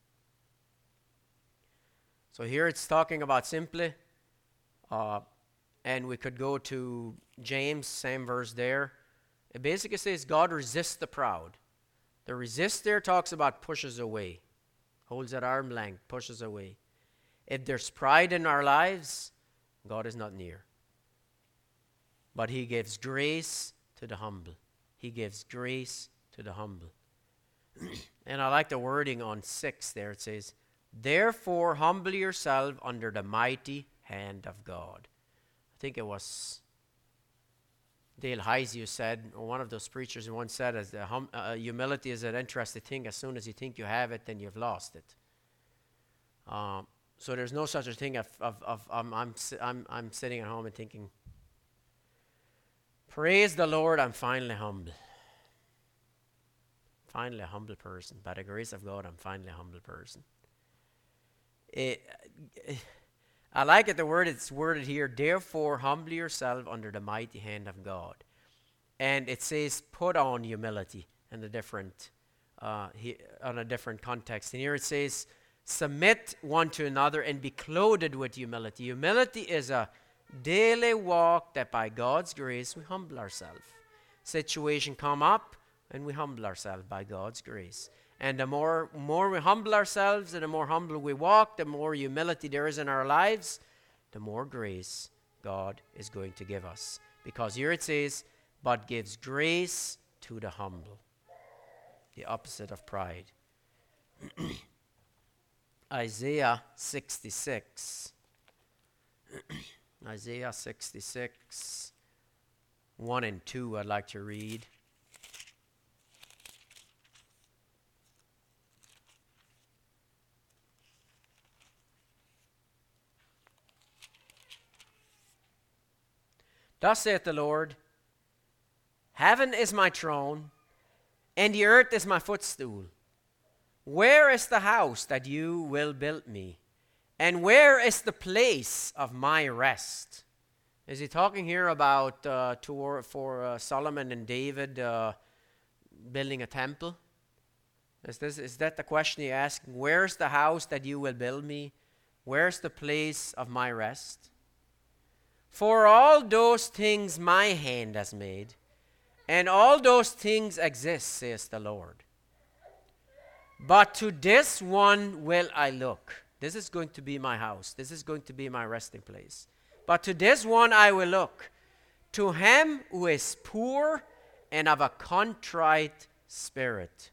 S1: So here it's talking about simply, uh, and we could go to James, same verse there. It basically says God resists the proud. The resist there talks about pushes away. Holds at arm's length, pushes away. If there's pride in our lives, God is not near. But he gives grace to the humble. He gives grace to the humble. And I like the wording on six there. It says, therefore humble yourself under the mighty hand of God. I think it was Dale Heise who said, or one of those preachers who once said, as the hum, uh, humility is an interesting thing. As soon as you think you have it, then you've lost it. Um, so there's no such a thing of, of, of um, I'm, I'm, I'm sitting at home and thinking, praise the Lord, I'm finally humble. Finally a humble person. By the grace of God, I'm finally a humble person. It, it, I like it, the word it's worded here, therefore humble yourself under the mighty hand of God. And it says put on humility in a different, uh, he, on a different context. And here it says submit one to another and be clothed with humility. Humility is a daily walk that by God's grace we humble ourselves. Situation come up and we humble ourselves by God's grace. And the more, more we humble ourselves and the more humble we walk, the more humility there is in our lives, the more grace God is going to give us. Because here it says, but gives grace to the humble. The opposite of pride. Isaiah sixty-six. Isaiah sixty-six, one and two I'd like to read. Thus saith the Lord, heaven is my throne, and the earth is my footstool. Where is the house that you will build me? And where is the place of my rest? Is he talking here about uh, to, for uh, Solomon and David uh, building a temple? Is, this, is that the question he asked? Where's the house that you will build me? Where's the place of my rest? For all those things my hand has made, and all those things exist, says the Lord. But to this one will I look. This is going to be my house. This is going to be my resting place. But to this one I will look, to him who is poor and of a contrite spirit,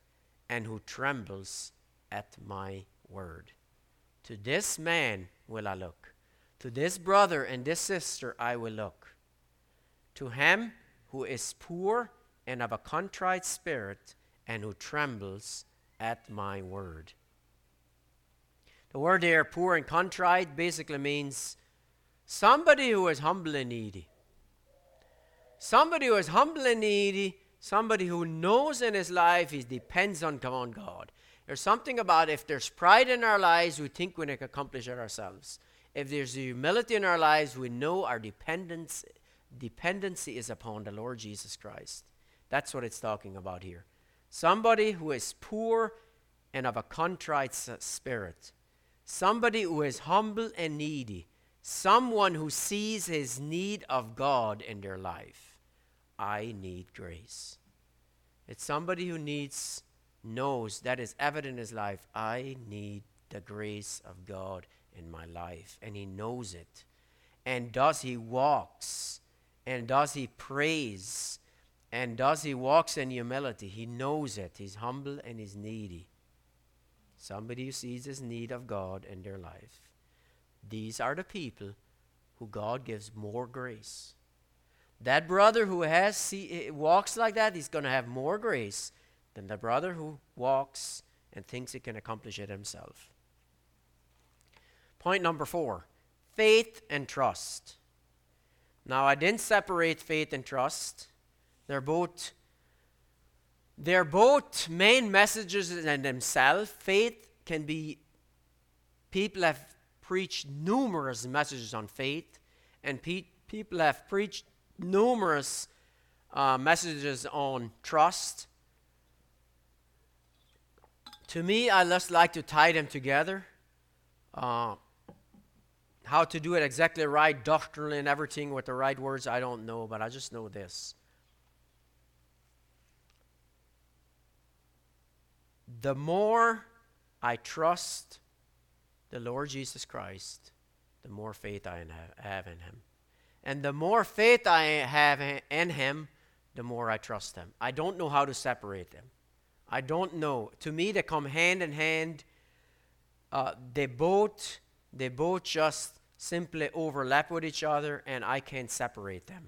S1: and who trembles at my word. To this man will I look. To this brother and this sister I will look. To him who is poor and of a contrite spirit and who trembles at my word. The word there, poor and contrite, basically means somebody who is humble and needy. Somebody who is humble and needy, somebody who knows in his life he depends on, on God. There's something about if there's pride in our lives, we think we can accomplish it ourselves. If there's humility in our lives, we know our dependence, dependency is upon the Lord Jesus Christ. That's what it's talking about here. Somebody who is poor and of a contrite spirit. Somebody who is humble and needy. Someone who sees his need of God in their life. I need grace. It's somebody who needs, knows that is evident in his life. I need the grace of God in my life. And he knows it. And does he walks? And does he prays? And does he walks in humility? He knows it. He's humble and he's needy. Somebody who sees his need of God in their life. These are the people who God gives more grace. That brother who has see, walks like that, he's going to have more grace than the brother who walks and thinks he can accomplish it himself. Point number four, faith and trust. Now, I didn't separate faith and trust. They're both, they're both main messages in themselves. Faith can be, people have preached numerous messages on faith, and pe- people have preached numerous uh, messages on trust. To me, I just like to tie them together. Uh, how to do it exactly right, doctrinally and everything with the right words, I don't know, but I just know this. The more I trust the Lord Jesus Christ, the more faith I have in him. And the more faith I have in him, the more I trust him. I don't know how to separate them. I don't know. To me, they come hand in hand. Uh, they both, they both just simply overlap with each other, and I can't separate them.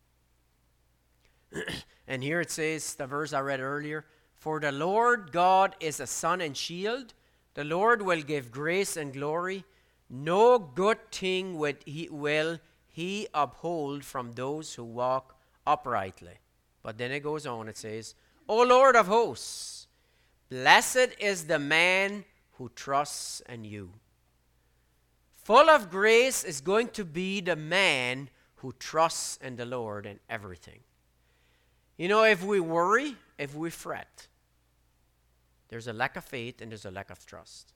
S1: And here it says, the verse I read earlier, for the Lord God is a sun and shield. The Lord will give grace and glory. No good thing will he, will he uphold from those who walk uprightly. But then it goes on, it says, O Lord of hosts, blessed is the man who trusts in you. Full of grace is going to be the man who trusts in the Lord in everything. You know, if we worry, if we fret, there's a lack of faith and there's a lack of trust.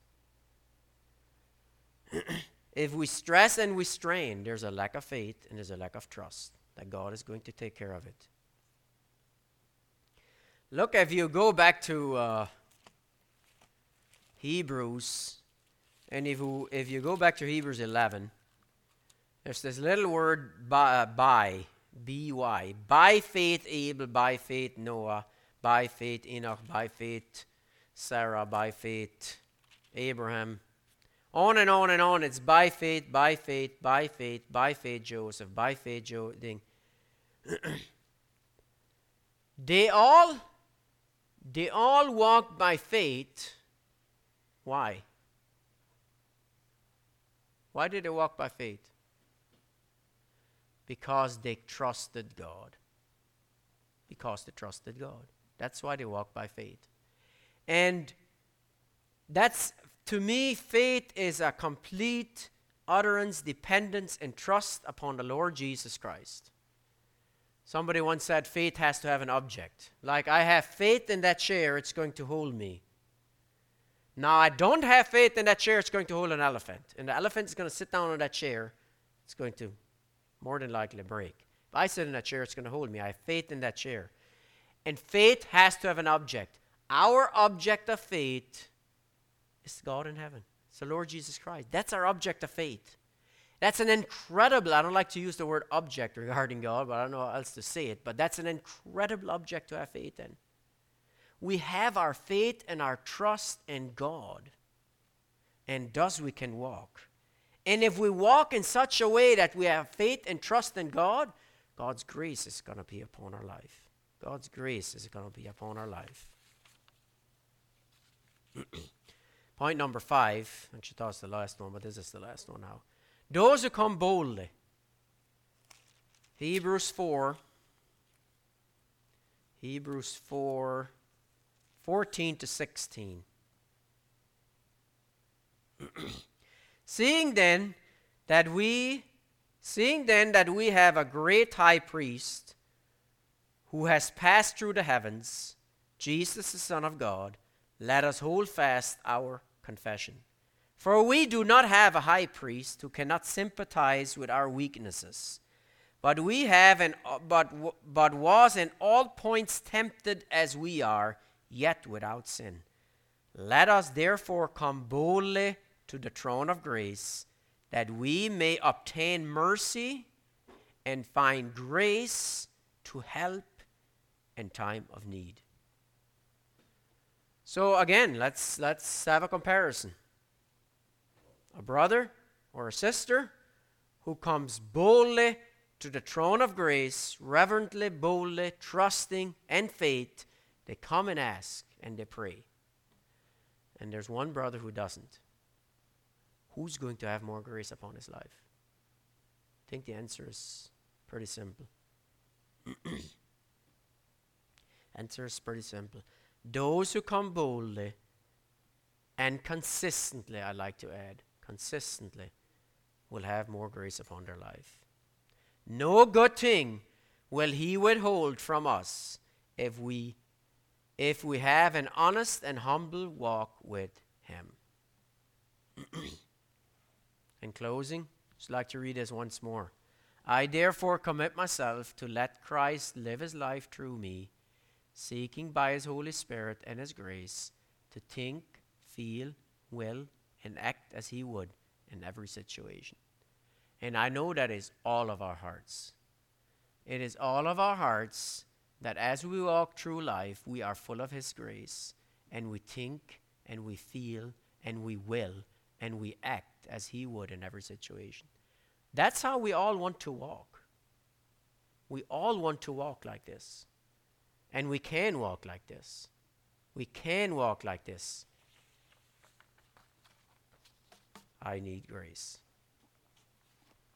S1: If we stress and we strain, there's a lack of faith and there's a lack of trust that God is going to take care of it. Look, if you go back to uh, Hebrews, and if you, if you go back to Hebrews eleven, there's this little word by, uh, by, B Y. By faith Abel, by faith Noah, by faith Enoch, by faith Sarah, by faith Abraham. On and on and on. It's by faith, by faith, by faith, by faith Joseph, by faith Joe. They all, they all walked by faith. Why? Why did they walk by faith? Because they trusted God. Because they trusted God. That's why they walk by faith. And that's, to me, faith is a complete utterance, dependence, and trust upon the Lord Jesus Christ. Somebody once said faith has to have an object. Like, I have faith in that chair, it's going to hold me. Now, I don't have faith in that chair, it's going to hold an elephant. And the elephant is going to sit down on that chair, it's going to more than likely break. If I sit in that chair, it's going to hold me. I have faith in that chair. And faith has to have an object. Our object of faith is God in heaven. It's the Lord Jesus Christ. That's our object of faith. That's an incredible, I don't like to use the word object regarding God, but I don't know how else to say it, but that's an incredible object to have faith in. we have our faith and our trust in God, and thus we can walk. And if we walk in such a way that we have faith and trust in God, God's grace is going to be upon our life. God's grace is going to be upon our life. Point number five, and she thought it's the last one, but this is the last one now. Those who come boldly. Hebrews four. Hebrews four, fourteen to sixteen. Seeing then that we, seeing then that we have a great high priest who has passed through the heavens, Jesus the Son of God, let us hold fast our confession. For we do not have a high priest who cannot sympathize with our weaknesses, but we have an but but was in all points tempted as we are, yet without sin. Let us therefore come boldly to the throne of grace, that we may obtain mercy and find grace to help in time of need. So again, let's let's have a comparison. A brother or a sister who comes boldly to the throne of grace, reverently, boldly, trusting, and faith, they come and ask and they pray. And there's one brother who doesn't. Who's going to have more grace upon his life? I think the answer is pretty simple. Answer is pretty simple. Those who come boldly and consistently, I like to add, consistently, will have more grace upon their life. No good thing will he withhold from us if we if we have an honest and humble walk with him. In closing, just like to read this once more. I therefore commit myself to let Christ live his life through me, seeking by his Holy Spirit and his grace to think, feel, will, and act as he would in every situation. And I know that is all of our hearts. It is all of our hearts that as we walk through life, we are full of his grace, and we think, and we feel, and we will, and we act as he would in every situation. That's how we all want to walk. We all want to walk like this. And we can walk like this. We can walk like this. I need grace.